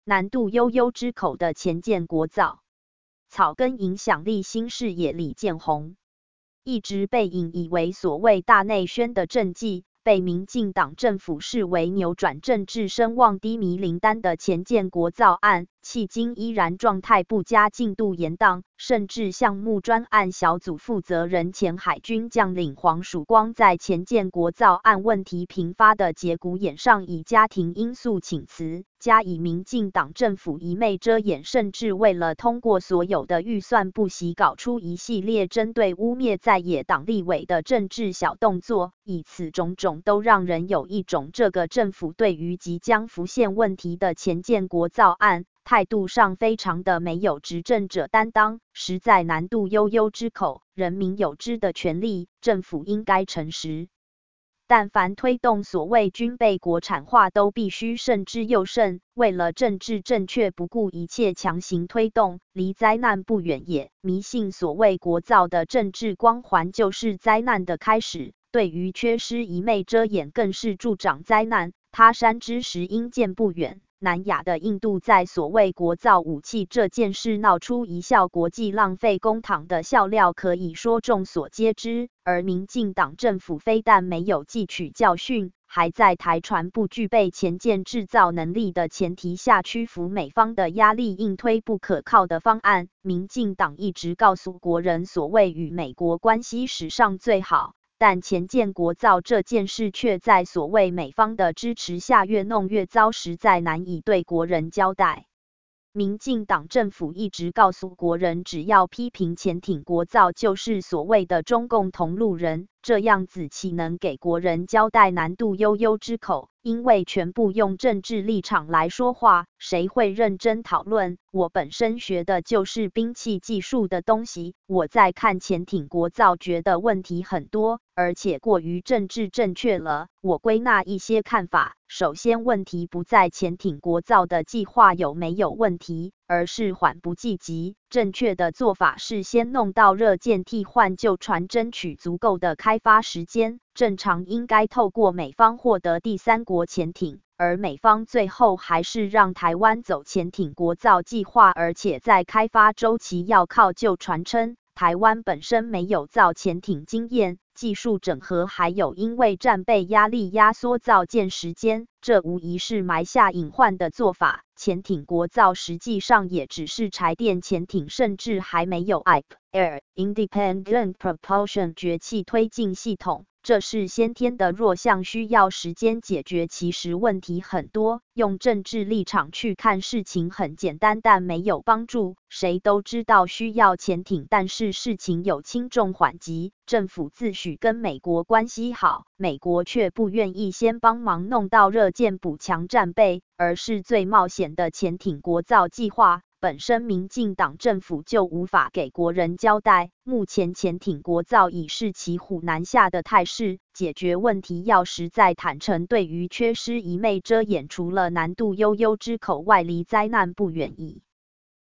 南渡悠悠之口的前建国造草根影响力新视野李建宏，一直被引以为所谓大内宣的政绩，被民进党政府视为扭转政治声望低迷灵丹的前建国造案，迄今依然状态不佳，进度延宕，甚至项目专案小组负责人前海军将领黄曙光在前建国造案问题频发的节骨眼上，以家庭因素请辞，加以民进党政府一昧遮掩，甚至为了通过所有的预算不惜搞出一系列针对污蔑在野党立委的政治小动作，以此种种都让人有一种这个政府对于即将浮现问题的前建国造案态度上非常的没有执政者担当，实在南渡悠悠之口，人民有知的权利，政府应该诚实。但凡推动所谓军备国产化，都必须慎之又慎，为了政治正确，不顾一切强行推动，离灾难不远也。迷信所谓国造的政治光环就是灾难的开始，对于缺失一昧遮掩，更是助长灾难。他山之石，因见不远。南亚的印度在所谓国造武器这件事闹出一笑国际浪费公帑的笑料，可以说众所皆知。而民进党政府非但没有汲取教训，还在台船不具备前建制造能力的前提下，屈服美方的压力，硬推不可靠的方案。民进党一直告诉国人，所谓与美国关系史上最好。但前建国造这件事却在所谓美方的支持下越弄越糟，实在难以对国人交代。民进党政府一直告诉国人，只要批评潜艇国造就是所谓的中共同路人，这样子岂能给国人交代南渡悠悠之口？因为全部用政治立场来说话，谁会认真讨论？我本身学的就是兵器技术的东西，我在看潜艇国造觉得问题很多，而且过于政治正确了。我归纳一些看法，首先问题不在潜艇国造的计划有没有问题，而是缓不济急。正确的做法是先弄到热舰替换旧船，争取足够的开发时间。正常应该透过美方获得第三国潜艇，而美方最后还是让台湾走潜艇国造计划，而且在开发周期要靠旧船撑。台湾本身没有造潜艇经验，技术整合还有因为战备压力压缩造舰时间，这无疑是埋下隐患的做法。潜艇国造实际上也只是柴电潜艇，甚至还没有 IPA Independent Propulsion 绝气推进系统。这是先天的弱项，需要时间解决。其实问题很多，用政治立场去看事情很简单，但没有帮助。谁都知道需要潜艇，但是事情有轻重缓急。政府自诩跟美国关系好，美国却不愿意先帮忙弄到热舰补强战备，而是最冒险的潜艇国造计划。本身民进党政府就无法给国人交代，目前潜艇国造已是骑虎难下的态势，解决问题要实在坦诚，对于缺失一昧遮掩，除了南渡悠悠之口外，离灾难不远矣。